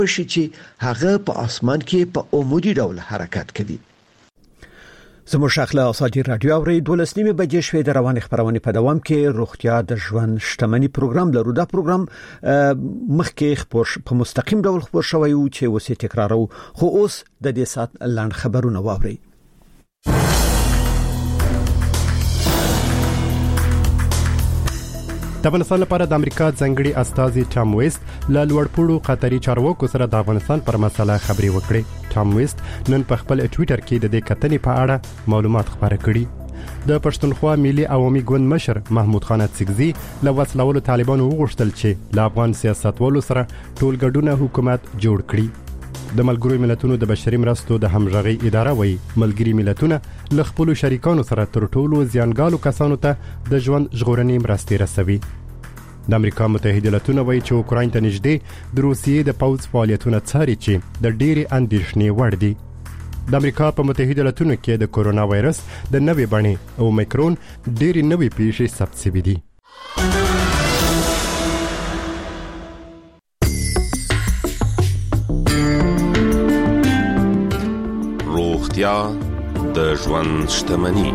شي چې هغه په اسمان کې په عمودي ډول حرکت کوي. زموږ شاخله اساجي رادیو اوري 12 بجې شوې د روان خبرونه په دوام کې روغتیا د ژوند شتمنۍ پروګرام لرو. دا پروګرام مخکې خبر په مستقیم ډول خبر شوی او چې وسې تکرارو خو اوس د دې سات لاند خبرونه واوري. د افغانستان لپاره د امریکا ځنګړي استازي ټام ویست له لوړپوړو قطري چارواکو سره د افغانستان پر مسله خبري وکړي. ټام ویست نن په خپل ټوئیټر کې د دې کتنې په اړه معلومات خبره کړي. د پښتونخوا ملي عوامي ګوند مشر محمود خان اڅکزي له وسلوالو طالبانو وغوښتل چې له افغان سیاستوالو سره ټولګډونه حکومت جوړ کړي. د ملګرو ملتونو د بشري مرستو د همغږي اداره وایي ملګري ملتونه له خپل شریکانو سره تر ټولو زیانګالو کسانو ته د ژوند ژغورنې مرستې رسوي. د امریکا متحده ایالاتونو وایي چې اوکراین ته نږدې د روسیې د پوځ فعالیتونه څاري چې د ډېری اندېښنې وړ دي. د امریکا په متحده ایالاتونو کې د کورونا وایرس د نوې بڼې او اومیکرون ډېری نوې پیښې ثبت شوې دي. روغتیا د ژوند شتمنۍ.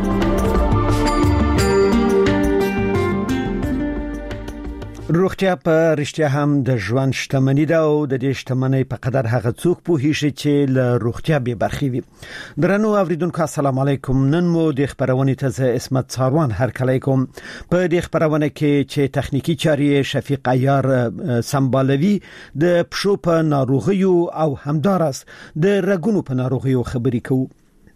روغتیا په رښتیا هم د ژوند شتمنۍ ده او د دې شتمنۍ په قدر هغه څوک پوهیږي چې له روغتیا به برخې وي. درنو اوریدونکو السلام علیکم. نن مو د خبرونه ته اسمت څاروان هرکلی کوم. په دې خبرونه کې چې تخنیکی چاري شفیق عیار سمبالوي د پښو په ناروغیو او همدارس د رګونو په ناروغیو خبري کوو.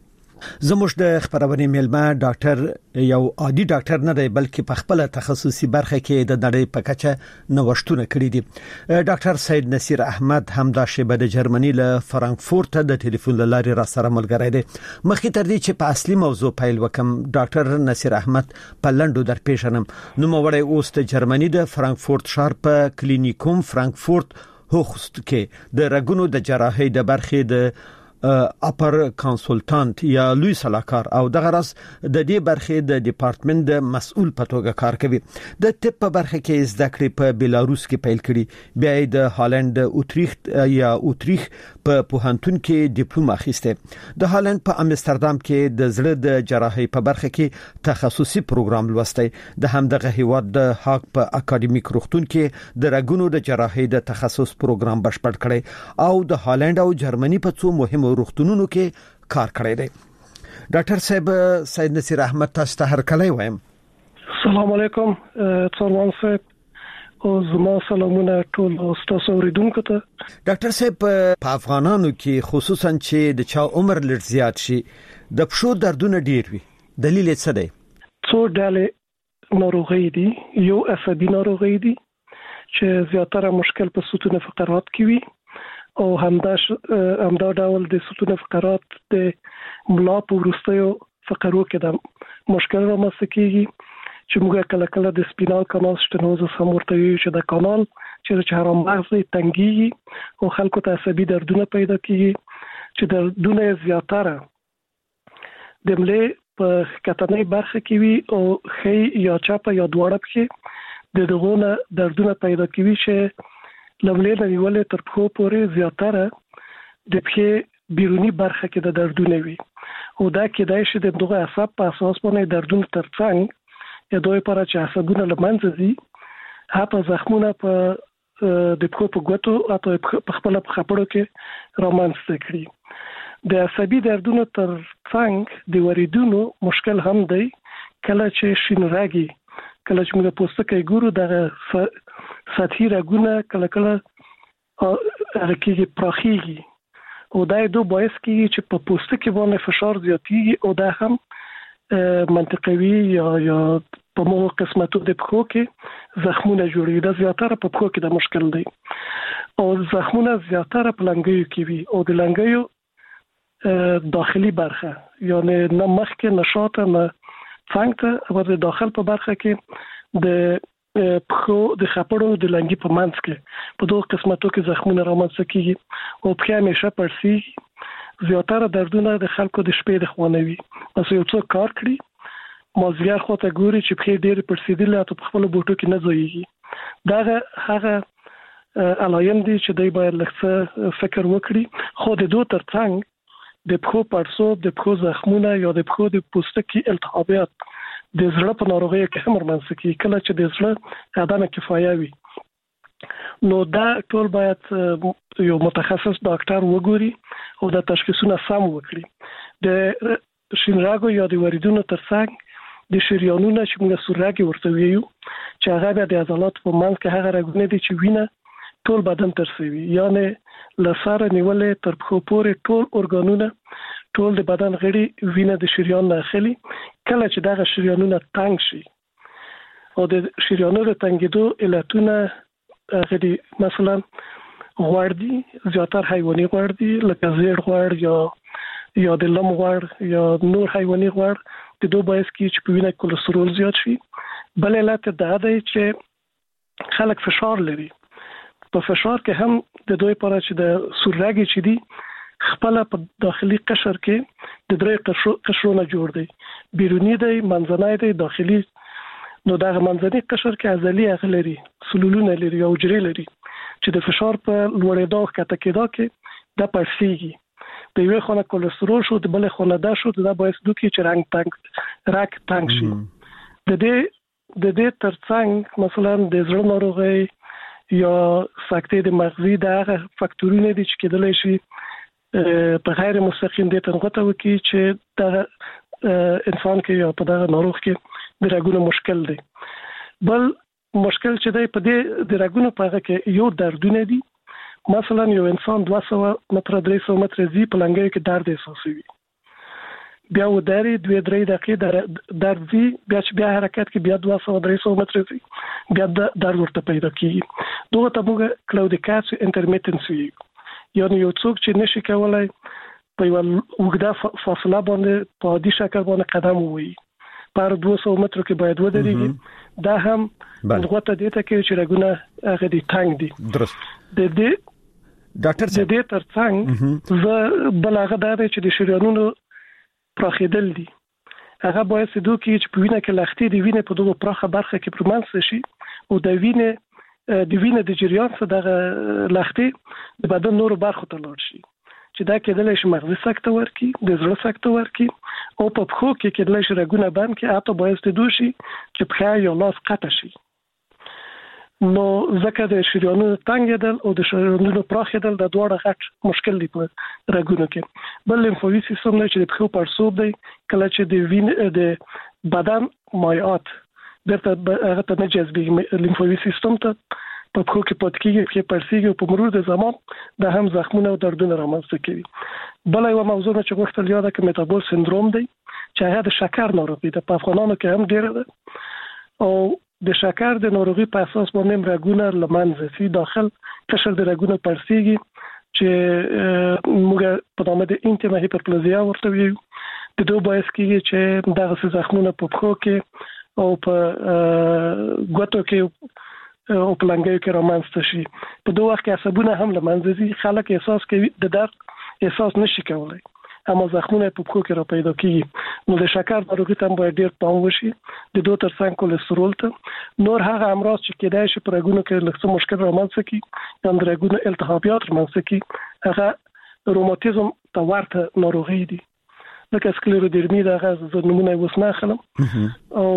زموږ د خبرونه میلمه ډاکټر یو عادي ډاکټر نه دی بلکې په خپل تخصصي برخه کې د نړۍ په کچه نوښتونه کړی دي. ډاکټر سید نصیر احمد همدا شیبه د جرمني له فرانکفورت د ټلیفون لارې را سره ملګری دی. مخکې تر دې چې په اصلي موضوع پیل وکم ډاکټر نصیر احمد په لندو در پیژنم. نو موړی اوس د جرمني د فرانکفورت ښار په کلینیکوم فرانکفورت هوخست کې د رګونو د جراحي د برخې د اپر کنسلټانټ یا لوی سلاکار او د غرض د دې برخې د ډپارټمنټ د مسؤل په توګه کار کوي. د طب په برخه کې زده کړې په بیلاروس کې پیل کړي. بیا د هالند اوتریخت یا اوتریخ په پوهنتون کې ډیپلوم اخیسته. د هالند په امستردام کې د زړه د جراحي په برخه کې تخصصي پروګرام لوستی. د همدغه هیواد د هاګ په اکاډمیک روغتون کې د رګونو د جراحي د تخصص پروګرام بشپړ کړي او د هالند او جرمني په څو مهمو روغتونونو کې کار کړی دی. ډاکټر صاحب سید نصیر احمد تاسو ته هرکلی وایم. السلام علیکم څاروان صاحب او زما سلامونه ټول تاسو اوریدونکو ته. ډاکټر صاحب په افغانانو کې خصوصا چې د چا عمر لږ زیات شي د پښو دردونه ډیر وي دلیل څه دی؟ څو ډلې ناروغي دي. یو عصبي ناروغي دي چې زیاتره مشکل په ستون فقرات کې وي او همدا ډول د ستون فقرات د ملا په وروستیو فقرو کې د مشکل رامنځته کیږي چې موږ کله کله د سپینال کانال سټنوزس هم ورته وایو چې د کانال چې چهارم مغز تنګي او خلکو ته عصبي دردونه پیدا کیږي چې دردونه زیاتره د ملې په کتنې برخه کې وي او خې یا چاپه یا دواړه کې د دغونه دردونه پیدا کوي چې لملې د نیولې تر پښو پورې زیاتره د پښې بیرونی برخه کې د دردونه وي او دا کېدای شي د دغه عصب په اساس باندې دردونه ترڅنګ یا دوی پر چې عصبونه لمنځه دي هغه زخمونه په د پښو په ګوتو او په خپل په خپړو کې رامنځته کړي. د عصبي دردونو ترڅنګ د وریدونو مشکل هم دی. کله چې شینراګي کله چې موږ پوستکی ګورو د سطحي رګونه کله کله هغه پراخیږي او دا دوه باعث کیږي چې په پوستکي باندې فشار زیاتیږي او دا هم منطقوي یا په موږ قسمتو د پښو کې زخمونه جوړوي. دا زیاتره په پښو کې د مشکل دی او زخمونه زیاتره په لنګیو کې وي او د لنګیو داخلي برخه یعنی نه مخکې نشاط نه څنګه او د داخل په برخه کې د پښو د خپړو د لنګي په منځ کې په دوه قسمتو کې زخمونه رامنځته کیږي او پښه همیشه پړسي. زیاتره دردونه د خلکو د شپې د خوانوي. اوس یو څو کار کړی مازیګر خواته ګوري چې پښې ډېر پړسیدل او په خپل بوټو کې نه ځایږي. دا هغه علایم دي چې دوی باید لږ فکر وکړي. خو د دوه ترڅنګ د پخو پړسوب، د پخو زخمونه یا د پخو د پوستکي التهابات د زړه په ناروغۍ کې هم رامنځته کیږي. کله چې د زړه عدم کفایه وي نو دا ټول باید یو متخصص ډاکټر وګوري او د تشخیصونه سم وکړي. د شینراګو یا د وریدونو ترڅنګ د شریانونو چې موږ سورراګي ورته ویو چې هغه د عضلات په منځ کې هغه رګونه دي چې وینه ټول بدن ترسوي، یعنی لساره نیولې تر پښو پورې ټول ارګانونه، ټول د بدن غړي وینه د شریان نه اخلي. کله چې دغه شریانونه تنګ شي او د شریانونو تنګېدو علتونه غړي مثلا غوړ دي، زیاتره حیواني غوړ دي لکه زیړ غوړ یا د لم غوړ یا نور حیواني غوړ د دوه باعث کی چې په وینه کولېسترول زیات شي. بل علت دا دی چې خلک فشار لري. په فشار کې هم د دوی لپاره چې د سورراګي چې دي خپل په داخلي قشر کې د درې قشرونه جوړ دي، بیرونی دی، منځنی دی، داخلي. نو دا منځنی قشر کې عضلې اغلري، سلولونه لري او حجرې لري چې د فشار په لوړېدو کته کېدا کې د پړسيږي. د یوې خونه کولېسترول شو، د بلې خونه دا شو، دا باعث دوی چې رنګ تنګ شي. د دې ترڅنګ مثلا د زړه ناروغي یا سکتې د مغزي د هغه فاکتورونه دي چې کېدلی شي په غیر مستقیم د تنغته وکي چې د انسان کې یا په دغه ناروغ کې د رګونو مشکل دی. بل مشکل چې دی په دې د رګونو په هغه کې یو دردونه دي. مثلا یو انسان 200 متر 300 متر زی په لنګي کې درد احساسوي، بیا وداري 2-3 دقیقې درد زی، بیا حرکت کې بیا 200-300 متر زی، بیا درد ورته پیدا کیږي. دوه ته موږ کلاودیکاسي انټرمیټنس وی، یعنی یو څوک چې نشي کولای په یو وګړه فاصله باندې په عادي شکل باندې قدم ووهي، پر 200 متر کې باید ودرېږي. دا هم دغه ته دې ته کې چې رګونه هغه دي تنګ دي. درست. د دې ډاکټر صاحب د دې ترڅنګ زه بلغه دا چې د شریانونو پراخېدل دي. هغه باعث دوی چې په وینه کې لختې د وینې په دغه پراخه برخه کې پرمنځ شي او د وینې د جریان څخه د لختې د بدن نورو برخو ته لاړ شي چې دا کېدلی شي مغزي سکته ورکړي، د زړه سکته ورکړي او په پښو کې کېدلی شي رګونه بند کړي، حتی باعث دوی شي چې پښه یا لاس قطع شي. نو ځکه د شریانونو تنګېدل او د شریانونو پراخېدل د دواړه غټ مشکل دی په رګونو کې. بل لیمفوي سیستم دی چې د پښو پړسوب دی، کله چې د وینې د بدن مایعات درته هغه ته نه جذبېږي لیمفوي سیستم ته په پښو کې پاتې کېږي، کې پړسېږي او په مرور د زمان د هم زخمونه او دردونه رامنځته کوي. بل یو موضوع چې غوښتل یاده کې میټابول سندروم دی چې هغه د شکر ناروغي ده، په افغانانو کې هم ډېره ده او د شکر د ناروغي په اساس باندې رګونه لمنځه سي، داخل قشر د رګونو پړسيږي چې موږ په نامه د انټیما هایپرپلازیا ورته ویو. د دوه باعث کیږي چې دغه زخمونه په پښو کې او په ګوتو کې او په لنګیو کې رامنځته شي. په دوه وخت کې عصبونه هم لمنځه ځي، خلک احساس کوي د درد احساس نشي کولای، اما زخمونه په پښو کې را پیدا کیږي. نو د شکر ناروغي ته باید ډیر پام وشي. د دوه ترڅنګ کولېسترول ته نور هغه امراض چې کېدای شي پر رګونو کې لږ مشکل رامنځته کړي یا د رګونو التهابات رامنځته کړي، هغه روماتیزم ته ورته ناروغي دي لکه سکلېرودرمي. دغه نمونه اوس نه اخلم.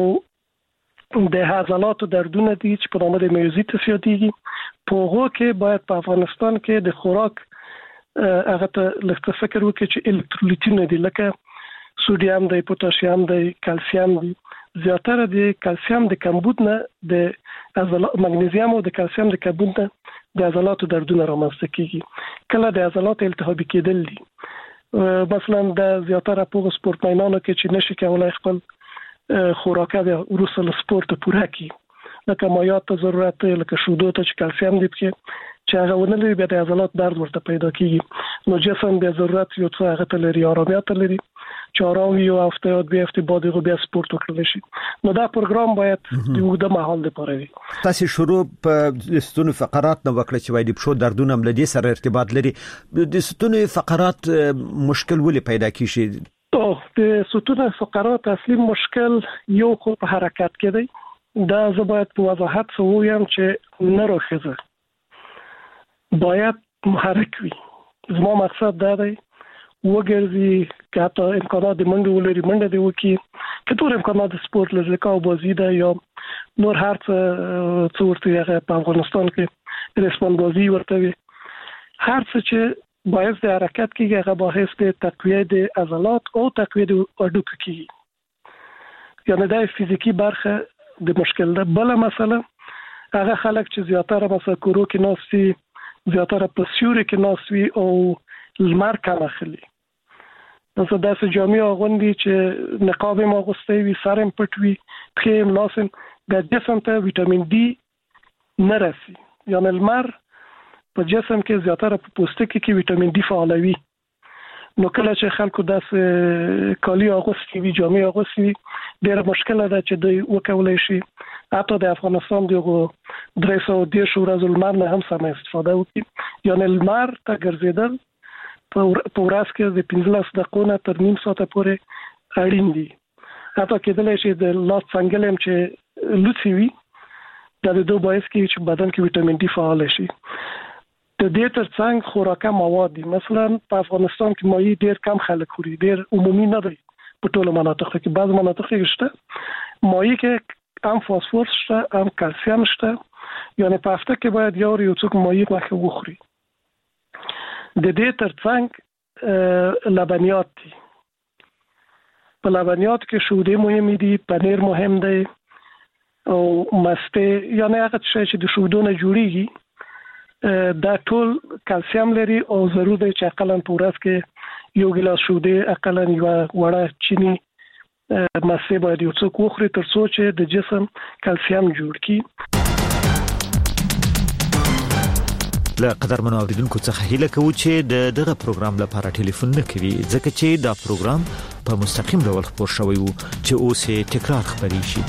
او د عضلاتو دردونه دي چې په نامه د میوزیټس یادېږي. په هغو کې باید په افغانستان کې د خوراک هغه ته لږ فکر وکړي چې الکترولیتونه دي لکه سوډیم دی، پوتاشیم دی، کلسیم دی. زیاتره د کلسیم د کمبود نه د عضلات، مګنیزیم او د کلسیم د کمبود نه د عضلاتو دردونه رامنځته کیږي. کله د عضلاتو التهابي کېدل دي، مثلا د زیاتره په سپورتمنانو کې چې نشي کولای خپل خوراک د وروسته له سپورت پوره کړي، لکه مایعات ته ضرورت دی، لکه شودو ته چې کلسیم دی پکې چې هغه ونه لري، بیا د عضلات درد ورته پیدا کیږي. نو جسم بیا ضرورت یو څه هغه ته لري، آرامیت لري چې آرام یو هفته یا 2 هفتې بعد بیا سپورت وکړل شي. نو دا پروګرام باید د اوږده مهال لپاره وي. تاسو شروع په ستونو فقرات نو وکړه چې وای د پښو دردونه هم لدی سره ارتباط لري. د ستونو فقرات مشکل ولې پیدا کیږي؟ د ستونو فقرات اصلي مشکل یو خو په حرکت کې دی. دا زه باید په وضاحت سره وایم چې نه راخزه باید محرک وي. زما مقصد دا دی وګرځي که حتی امکانات د منډه ولري منډه دی وکړي، که ټول امکانات د سپورت لري لکه بازي ده یا نور هر څه ورته په افغانستان کې رسپان بازي ورته وي، هر څه چې باعث د حرکت کېږي هغه باعث د تقویه د عضلات او تقویه د هډوکو کېږي. یعنې دا فزیکی برخه د مشکل ده. بله مسله هغه خلک چې زیاتره مثلا کورو کې ناست وي، زیاتره په سیوري کې ناست وي او لمر کم اخلي، مثلا داسې جامې اغوندي چې نقاب هم اغوستی وي، سر هم پټ وي، پښې هم لاس هم، د جسم ته ویټامین ډي نه رسي. یعنې لمر په جسم کې زیاتره په پوستکي کې ویټامین ډي فعالوي. نو کله چې خلکو داسې کالي اغوستي وي، جامې اغوستي وي، ډېره مشکله ده چې دوی وکولی شي حتی د افغانستان دغه 310 ورځو لمر نه هم سمه استفاده وکړي. یعنې لمر ته ګرځېدل په ورځ کې د 15 دقیقو نه تر نیم ساعته پورې اړین دي. حتی کېدلی شي د لاس څنګل هم چې لوڅي وي، دا د دوه باعث کېږي چې بدن کې ویټامین ډي فعال شي. د دې ترڅنګ خوراکه مواد دي. مثلا په افغانستان کې مایع ډېر کم خلک خوري، ډېر عمومي نه دی په ټولو مناطقو کې. بعض مناطق کې شته مایع کې هم فاسفورس شته هم کلسیم شته، یعنی په هفته کې باید یو څوک مایع غوښه وخوري. د دې ترڅنګ لبنیات دي. په لبنیات کې شوده مهم دي، پنیر مهم دی او مسته، یعنی هغه څه چې د شودو نه جوړیږي دا ټول کلسیم لري او ضروري دی چې اقلا په ورځ کې یو ګیلاس شوده اقلا یو وړه چینی مسته باید یو څوک وخوري تر څو چې د جسم کلسیم جوړ کړي. له قدرمنو اوریدونکو څخه هیله کوو چې دغه پروګرام لپاره ټلیفون نه کوي، ځکه چې دا پروګرام په مستقیم ډول خبر شوی وو چې اوس یې تکرار خبري شي.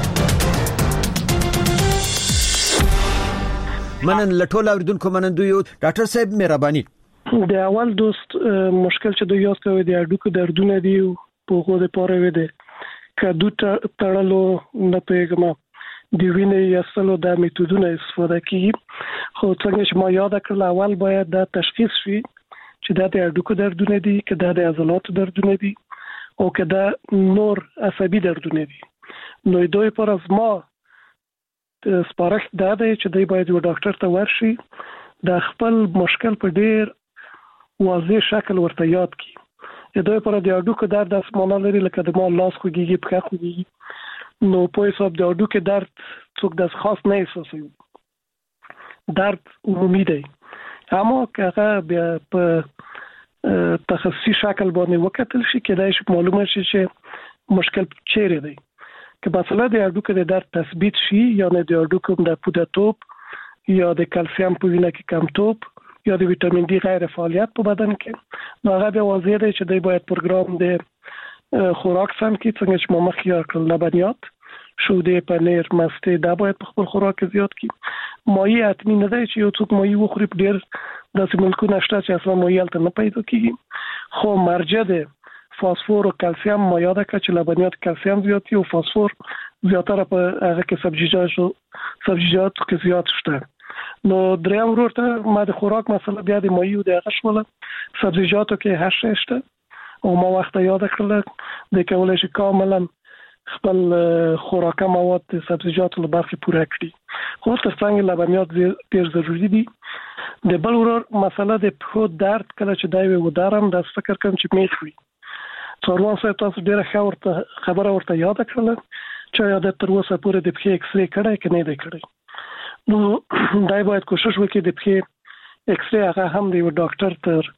منن لټول اوریدونکو منندوی ډاکټر صاحب مهرباني. د اول دوست مشکل چې دوی یاد کوي د هډوکو دردونه دي په غوډه پاره وي دي کدو تړلو نه پیګما د وینې یاستلو د میتودونو استفاده کوي. خو څنګه چې ما یاد کړل اول باید دا تشخیص شي چې دا د هډوکو دردونه دي، که دا د عضلاتو دردونه دي او که دا نور عصبي دردونه دي. نو دوی پر از ما سپارښت دا دی چې دوی باید یو ډاکټر ته ورشي، د خپل مشکل په ډیر واضح شکل ورته یاد کړي. دوی پر د هډوکو درد اسمانه لري، لکه د ما لاس خوږیږي، پښه خوږیږي، نو په حساب د هډوکو درد څوک د خاص نه احساسوي، درد عمومي دی. اما که هغه بیا په تخصصي شکل باندې وکتل شي کېدای شي معلومه شي چې مشکل چیرې دی. که مثلا د هډوکو د درد تثبیت شي، یعنی د هډوکو د پودرتوب یا د کلسیم په وینه کې کمتوب یا د ویټامین ډي غیر فعالیت په بدن کې، نو هغه به واضح دی چې دوی باید پروګرام د خوراک سم کړي. څنګه چې ما مخکې یاد کړل لبنیات، شوده، پنیر، مسته دا باید په خپل خوراک کې زیات کړي. مایع حتمي نه دی چې یو څوک مایع وخوري. په ډېر داسې ملکونه شته چې اصلا مایع هلته نه پیدا کېږي. خو مرجع د فاسفور او کلسیم ما یاد کړ چې لبنیات کلسیم زیات دي او فاسفور زیاتره په هغه کې سبزیجات کې زیات شته. نو دریم ورته ما د خوراک مسله بیا د مایع د هغه شوله سبزیجاتو کې هر شته او ما وخت یاد کړل د کولای شي کاملا خپل خوراکه مواد د سبزیجاتو له برخې پوره کړي. خو ترڅنګ لبنیات ډېر ضروري دي. د بل ورور مسله د پښو درد کله چې دای و دارم د فکر کوم چې میخ وي. څوروان سره تاسو ډېر ښه ورته خبره ورته یاد کړل چې یاد تر اوسه پورې د پښې ایکس رې کړای کنه دی کړی. نو دای باید کوشش وکړي د پښې ایکس رې هغه هم د ډاکټر تر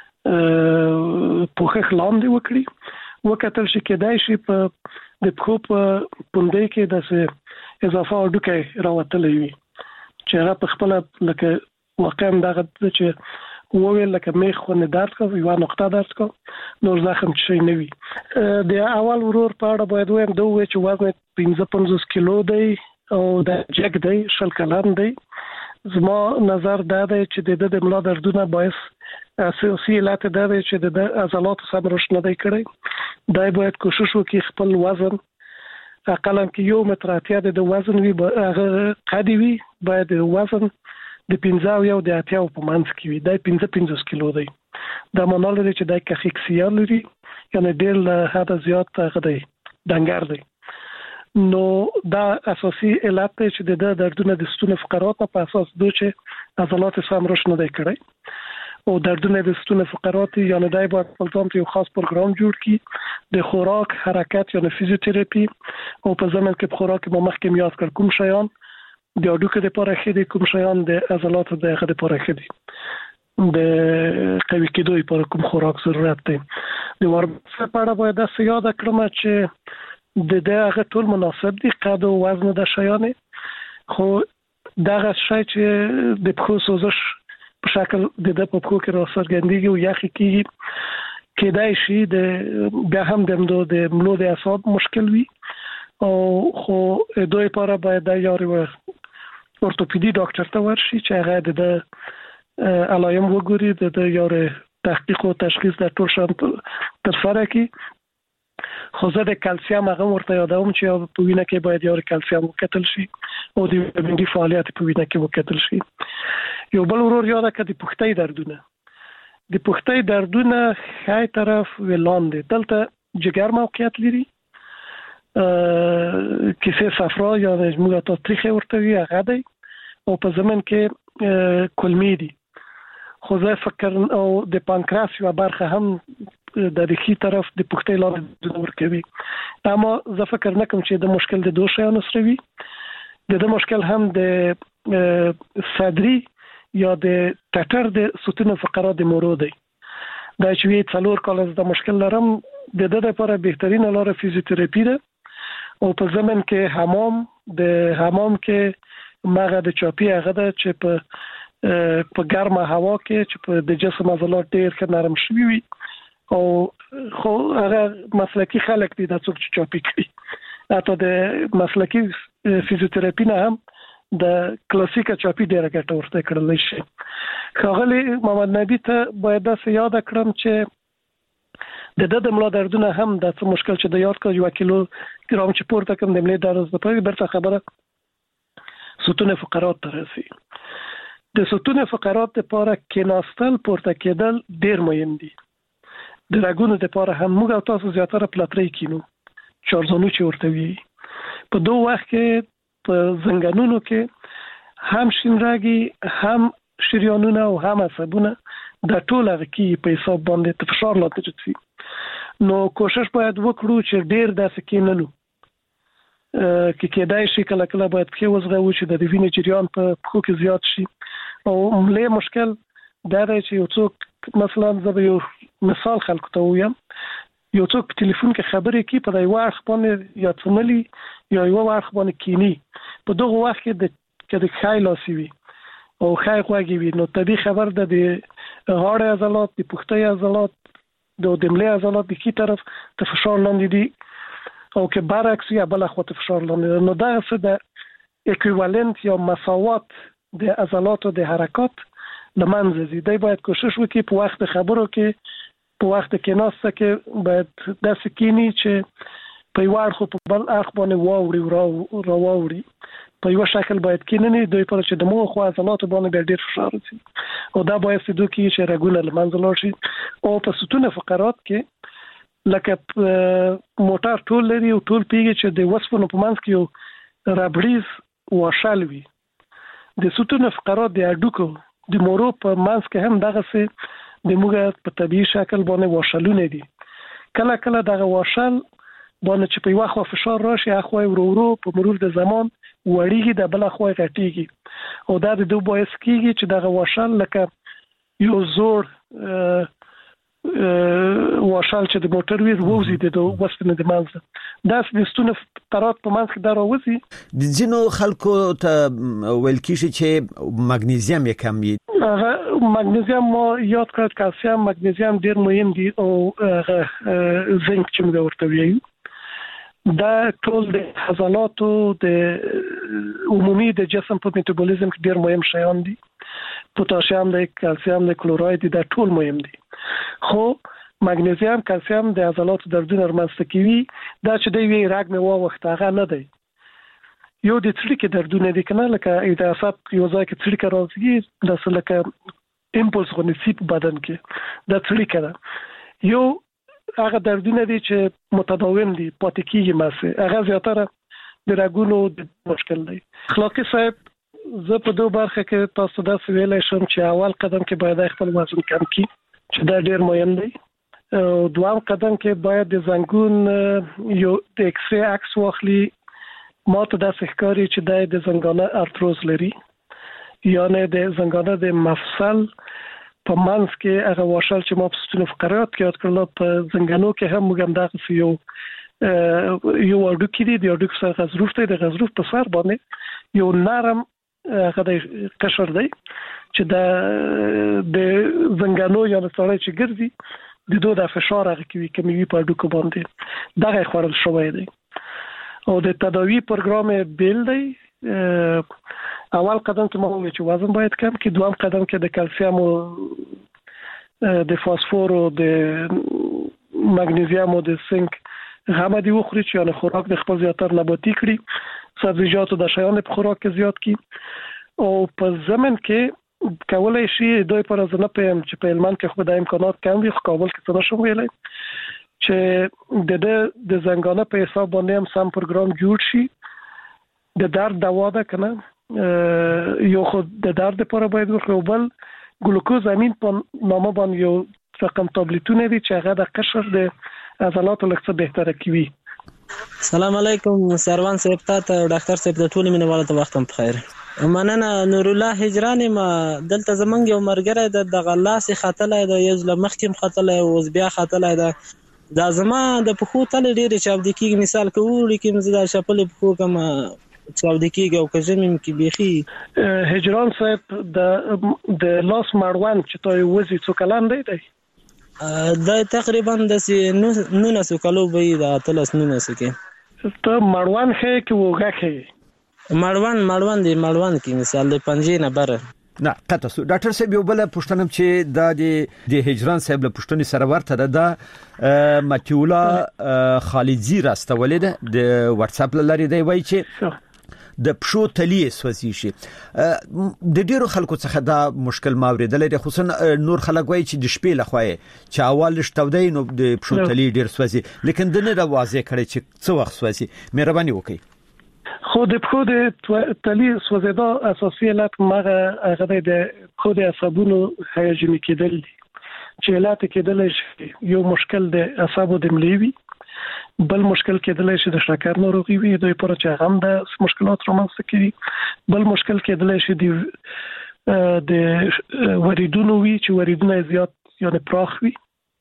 پوښښ لاندې وکړي، وکتل شي کېدای شي په د پښو په پوندې کې د اضافه هډوکی راوتلی وي چې هغه په خپله لکه واقعا دغه چې وویل لکه میخ خونه درد کوي، یوه نقطه درد کوي، نور زخم شي نه وي. د اول ورور په اړه باید ووایم دا ووایي چې وزن 55 کیلو دی او د جګ دی، 20 کلن دی. زما نظر دا دی چې د ملا دردونه باعث اساسي علت دا دی چې د عضلاتو سم رشد نه دی کړی. دا باید کوشش وکړي خپل وزن اقلا کې 1.80 متر د وزن وي، هغه قدی وي، باید وزن د 15 او د 80 په منځ کې وي. دا 15 کیلو دی. دا معنی لري چې د کاخیکسیا لري، یعنی ډېر له حد زیات غدي دنګر دی. نو دا اساسي علت دی چې د دردونه د ستون فقرات په اساس دوی چې عضلات سم رشد نه دی کړی او دردونه د ستون فقرات یعنی دای باید خپل یو خاص پروګرام جوړ کړي د خوراک، حرکت یعنی فزیوتراپي او په ځمن کې خوراک ما مخکې یاد کړ کوم شیان د اډوکه لپاره خېدي، کوم شیان د عضلات د غړي لپاره خېدي، د قوي کېدو لپاره کوم خوراک ضرورت دی. د ورزش لپاره باید دا یاد کړم چې د دغه ټول مناسب دي، قد او وزن د شیانه، خو دغه شی چې د پخو سوزش په شکل د په پخو کې راڅرګندېږي او یخ کېږي کېدای شي د بیا هم د ملو د اعصاب مشکل وي او خو دوی لپاره باید د یاري ورتوپیدي ډاکټر ته ورشي چې هغه د علایم وګوري، د یاري تحقیق او تشخیص د ټول شان تر سره کې. خو زه د کلسیم هغه ورته یادوم چې په وینه کې باید یاري کلسیم وکتل شي او د ویټامین ډي فعالیت په وینه کې وکتل شي. یو بل ورور یاد کړه د پښتۍ دردونه. د پښتۍ دردونه خای طرف ولاندې دلته جګر موقعیت لري، کیسه صفرا یا موږ ته تاریخ ورته وی هغه دی او په زمن کې کلمی دي. خو زه فکر او د پانکراس یو برخه هم د ریخي طرف د پښتۍ لاندې ورکوي. اما زه فکر نه کوم چې د مشکل د دوه شیانو سره وي. د مشکل هم د صدري یا د ټټر د ستون فقرات د مورو دی. دا چې وی څلور کال د مشکل لرم د دې لپاره بهترین لاره فزیوتراپي ده او په زمن کې حمام کې مغه د چاپی هغه ده چې په ګرمه هوا کې چې په د جسم عضلات ډېر ښه نرم شوي وي او خو هغه مسلکی خلک دي د څوک چې چاپی کوي. حتی د مسلکی فزیوتراپي نه هم د کلاسیکه چاپی ډیره ګټه ورته کړل شي. خاغلی محمد نبی ته باید دا یاد کړم چې د ملا دردونه هم د څه مشکل چې د یاد کړ 1 کیلو ګرام چې پورته کوم د ملا درز په برته خبره ستون فقرات ترسي. د ستون فقرات لپاره کېناستل پورته کېدل ډیر مهم دي. د راګونو لپاره هم موږ تاسو زیاتره پلاتری کینو چارزانو چې ورته وی په دوه وخت کې په زنګانونو کې هم شینراګي هم شریانونه او هم عصبونه د ټول هغه کې په حساب باندې فشار لاندې چتوي. نو کوشش باید وکړو چې ډیر داسې کېنلو کې کېدای شي کله کله باید کې وزغو چې د وینې جریان په پخو کې زیات شي او ملي مشکل دا دی چې یو څوک مثلا زه یو مثال خلکو ته وایم، یو څوک په ټلیفون کې خبرې کوي په یو وخت باندې یا څملي یا یو وخت باندې کینی په دغه وخت کې د خای لاسي وي او خای خوږي وي نو طبي خبر د غاړه عضلات، د پښتۍ عضلات، د دملې عضلات د کی طرف ته فشار لاندې دي او کې برعکس یا بل خوا ته فشار لاندې. نو دا څه د اکویوالنت یا مساوات د عضلات او د حرکات لمنځه دي. دی باید کوشش وکړي په وخت خبرو کې، په وخت کې ناسته کې باید داسې کینی چې په یو اړخ په بل اړخ باندې واوري راووري په یو شکل باید کیننی دوی پر چې د مو خو عضلات باندې ډېر فشار راځي او دا باید سدو کې چې رګونه لمنځه لاړ شي او په ستون فقرات کې لکه موټر ټول لري او ټول پیږي چې د وسپنو په منځ کې یو ربړیز واشل وي. د ستون فقرات د اډوکو د مورو په منځ کې هم دغه څه د موږ په طبيعي شکل باندې واشلونه دي. کله کله دغه واشل باندې چې په یو خوا فشار راشي اخوای ورو په مرور د زمان وړيږي د بل اخوای غټيږي او دا د دوه باعث کیږي چې دغه واشل لکه یو زور واشل چې د موټر ویر ووزي د وسپنې د منځ دا د ستونه فقرات په منځ کې دراوځي. د ځینو خلکو ته ویل کیږي چې مګنیزیم یې کم وي. مګنیزیم ما یاد کړ، کلسیم مګنیزیم ډیر مهم دي او زنک چې موږ ورته ویو دا ټول د عضلاتو د عمومي د جسم په میټابولیزم کې ډیر مهم شیان دي. پوتاشیم د کلسیم د کلوراید دا ټول مهم دي. خو مګنیزیم کلسیم د عضلاتو دردونه رامنځته کوي. دا چې دی وی راګ مې وخت هغه نه دی. یو د څړیکې دردونه دي کنه لکه د اعصاب یو ځای کې څړیکه راځي د سلکه امپولس غونې سی په بدن کې د څړیکه ده یو هغه دردونه دي چې متداوم دي پاتې کیږي ماسه هغه زیاتره د راګونو د مشکل دی اخلاقی صاحب زه په دوه برخه کې تاسو دا ویلای شم چې اول قدم کې باید خپل وزن کم کړي چې دا ډیر مهم دی او دوام قدم کې باید د زنګون یو د ایکس ری عکس واخلي ماته د ښکاری چې د زنګانه ارتروز لري یعنی د زنګانه د مفصل په منځ کې هغه واشل چې ما په ستونو فقرات کې یاد کړل په زنګانو کې هم موږ دغه یو اډوکی دی د اډوک سره غضروف دی د غضروف په سر باندې یو نرم هغه د قشر دی چې د زنګانو یا سره چې ګرځي د دوه د فشار هغه کوي کمی په اډوک باندې دغه خورل شوی دی او د تداوی پروګرام بیل دی اول قدم کې مو چې وزن باید کم کړي دوم قدم کې د کلسیم او د فاسفور او د مګنیزیم او د زنک غما دی وخوري چې یعنی خوراک د خپل زیاتر نباتي کړي سبزیجات او د شیان په خوراک کې زیات کړي او په زمن کې کولای شي دوی پر ځنه پم چې په علمان کې خو د امکانات کم وي خو کابل کې څه نشم ویلای چې د زنګانه په حساب باندې هم سم پروګرام جوړ شي د درد دوا ده کنه یو خود د درد لپاره باید ورکړو بل ګلوکوز امین په نامه باندې یو رقم تابلیتونه دي چې هغه د قشر د عضلاتو لکه بهتره کوي سلام علیکم سروان صاحب ته ډاکټر صاحب د ټول مینوالو ته وختم بخیر مننه نور الله هجرانی ما دلته زمنګ یو مرګره د غلاسي خاتله د یو لمخکم خاتله او بیا خاتله د زما د پخو تل ډیر چاپ د کیږي مثال کوي کې مزه د شپل پخو کوم چاپ د کیږي او کجمم کې بيخي هجران صاحب د لاس مړوان چې توي وزي څو کلام دی دا تقریبا د 9 کالو به د اتلس 9 کې ته مړوان خې کې وګه خې مړوان کې مثال د پنځه نه بره نه قطع سو ډاکټر صاحب یو بل پوښتنه چې د هجران صاحب له پوښتنې سره ورته ده متیولا خالدزی راستولې ده د واتس اپ لاري دی وای چې د پښو تلیه سوځي شي د ډیرو خلکو څخه دا مشکل ماوریدل دي خصوصا نور خلک وایي چې د شپې لخوا چې اول شتودای نو د پښو تلیه ډیر سوځي لیکن د نه دا واضح کړي چې څو وخت سوځي مهرباني وکړئ خو د پښو د تلیه سوځیدا اساسي علت هغه د پښو د عصبونو هیجاني کېدل دي چې علت کېدل شي یو مشکل د اعصابو د مليوي بل مشکل کېدل شي د شکر ناروغي وي دوی پر چې هم د مشکلات رامنځته کوي بل مشکل کېدل شي د وریدونو وي چې وریدونه زیات یعنی پراخ وي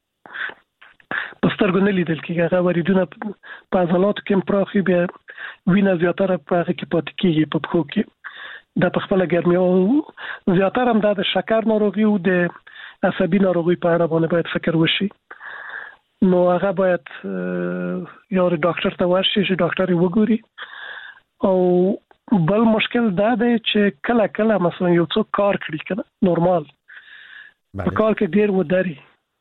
پسترګو نه لیدل کېږي هغه وریدونه په عضلاتو کې پراخ وي بیا وینه زیاتره په هغه کې پاتې کېږي په پښو کې د خپل ګرمي او زیاتره هم د شکر ناروغي او د عصبي ناروغي په اړه باید فکر وشي نو هغه باید یو ډاکټر ته ورشي چې ډاکټر یې وګوري او بل مشکل دا دی چې کله مثلا یو څوک کار کړی کنه نورمال په کار کې ډیر وداري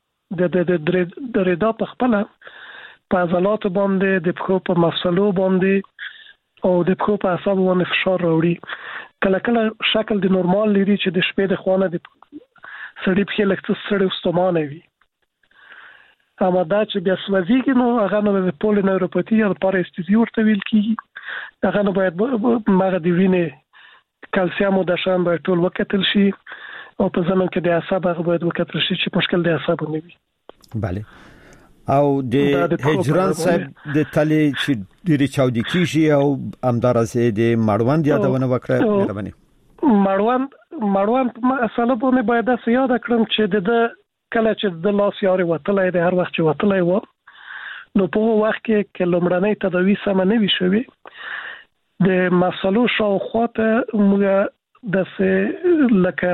د ردا په خپل په عضلاتو باندې د پښو په مفصلو باندې او د پښو په اعصابو باندې فشار راوړي کله شکل د نورمال لري چې د شپې د خوانه د سړی په لکه سړی واستمانه وي اما دا چې بیا سوځيږي نو هغه نو د پولینوروپاتی یا پاراستیزي ورته ویل کیږي هغه نو باید مغه دی وینې کلسیم او د شان باید ټول وکتل شي او په زمن کې د اعصاب هغه باید وکتل شي چې مشکل د اعصاب نه وي bale او د هجران صاحب د تلي چې ډیری چاودي کیږي او امدارزه د مړوند یادونه وکړه مړوند مسله په باید د یاد کړم چې د کله چې د لاس یاري وتلای د هر وخت چې وتلای و نو په وخت کې کلمړنۍ تداوی سم نه وي شوی د مسلو شاوخواته موږ د څه لکه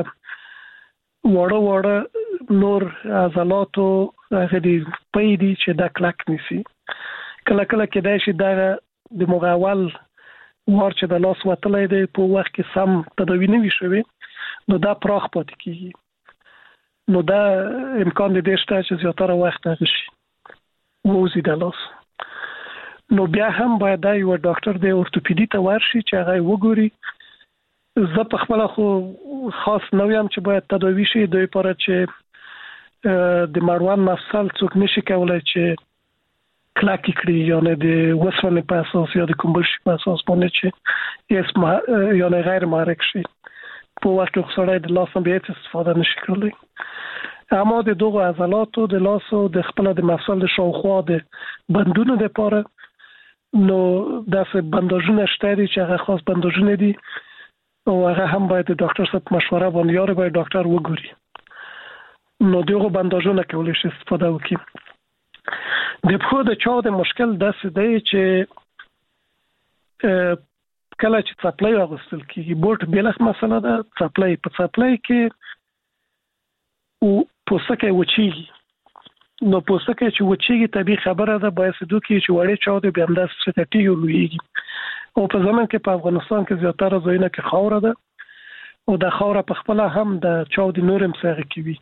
وړه نور عضلاتو هغه دی پیدي چې د کلک نسی کله کې دا شي د مغاول ور چې د لاس وتلای دی په وخت کې سم تداوی نه وي شوی نو دا پراخ پاتې کیږي نو دا امکان دې شته چې زیاتره وخت هغه شي ووزي د لاس نو بیا هم باید دا یو ډاکټر د اورتوپیدي ته ورشي چې هغه وګوري. زه په خپل خو خاص نو یم چې باید تداوی شي د لپاره چې د مروان مفصل څوک نشي کولای چې کلاکی کړی یا نه د وسونه په اساس یا د کومبل شي په اساس باندې چې اسم یا نه غیر محرک شي په وخت کې سره د لاس هم به استفاده نشي کولای. اما د دوه عضلاتو د لاس او د خپل د مفصل د شاوخوا د بندونو لپاره نو داسې بنداژونه شته دي چې هغه خاص بنداژونه دي او هغه هم باید د ډاکټر سره مشوره باندې یاره باید ډاکټر وګوري. نو دغه بنداژونه کولای شي استفاده وکړي. د په د چا د مشکل داسې دی چې کله چې څپلۍ اغوستل کیږي بوټ بلخ مسله ده. څپلۍ په څپلۍ کې او پوستکی وچیږي. نو پوستکی چې وچیږي طبيعي خبره ده باید سدو کې چې وړې چا د بیا انداز ستټي لویږي. او په زمون کې په افغانستان کې زیاتره ځایونه کې خاور ده او د خاور په خپل هم د چاو د نورم سره کوي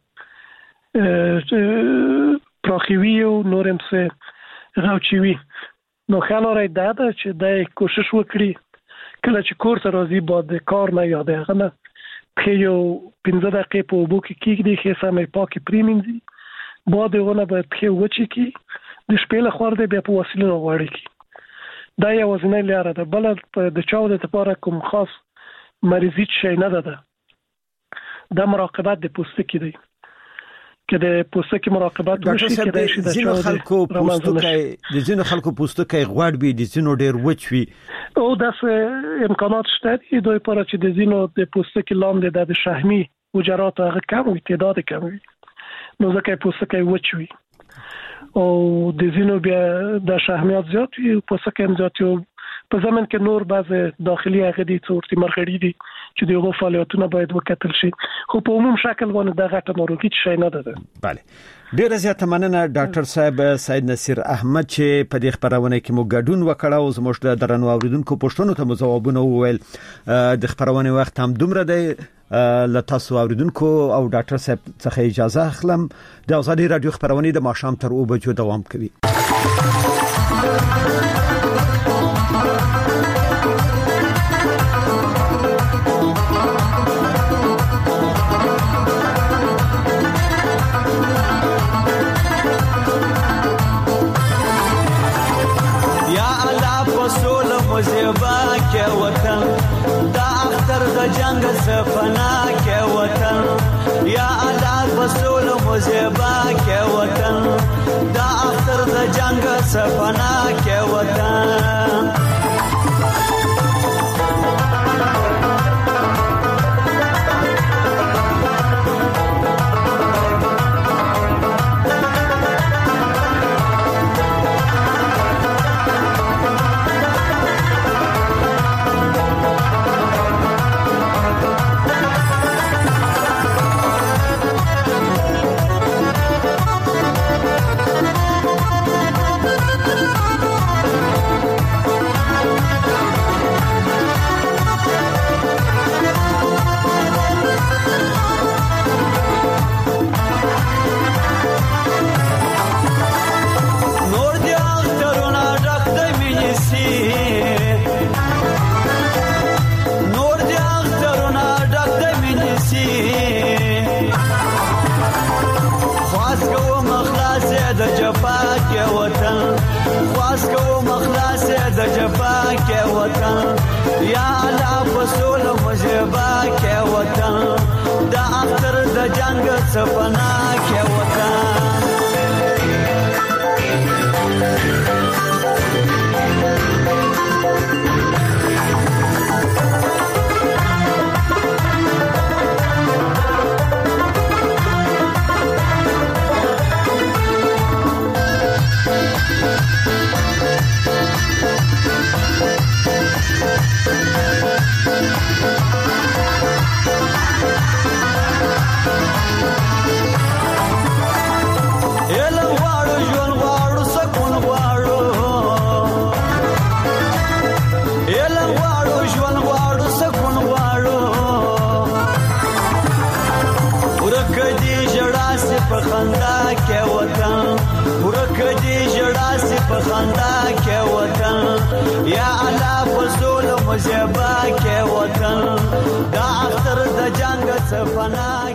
پراخوي او نورم سره راوچوي. نو خیال لري دا چې د کوشش وکړي کله چې کور ته راځي بعد کار نه یاد غنه په یو 15 دقیقې په وبو کې کېږي چې سمې پاکي پریمینځي بعد ونه به په وچی کې د شپې له خور دی بیا په وسیله وړي کی. دا یو وزنه لاره ده. بل د چاو د لپاره کوم خاص مریضی شي نه ده. د مراقبت د پوستکي دی. کې د پوستکي مراقبت وشي کې د ځینو خلکو پوستکي د ځینو خلکو پوستکي غوړ وي د ځینو ډیر وچ وي او داسې امکانات شته دي دوی لپاره چې د ځینو د پوستکي لاندې د شحمي حجرات هغه کم وي تعداد کم وي نو ځکه پوستکي وچ وي او د ځینو بیا د شحمیات زیات وي پوستکي هم زیات وي په زمن کې نور بعض داخلي هغه دي څورتي مرغړي دي چې دغه فعالیتونه باید وکتل شي خو په عموم شکل باندې د غټه ناروغي شي نه ده. bale ډیره زیاته مننه ډاکټر صاحب سید نصیر احمد چې په دې خبرونه کې مو ګډون وکړ او زموږ د درنو اوریدونکو پوښتنو ته جوابونه وویل. د خبرونه وخت هم دومره دی ل تاسو اوریدونکو او ډاکټر صاحب څخه اجازه اخلم. د ازادي رادیو خبرونه د ماښام تر 2 بجو دوام کوي. مزيبا کې وطن دا اختر د جنگ سفنا کې وطن یا الله رسول مزيبا کې وطن دا اختر د جنگ سفنا کې وطن یا الله رسول مزيبا کې وطن دا اختر د جنگ سفنا کې وطن خندا کې وطن مزيبا کې وطن دا اختر د جنگ څخه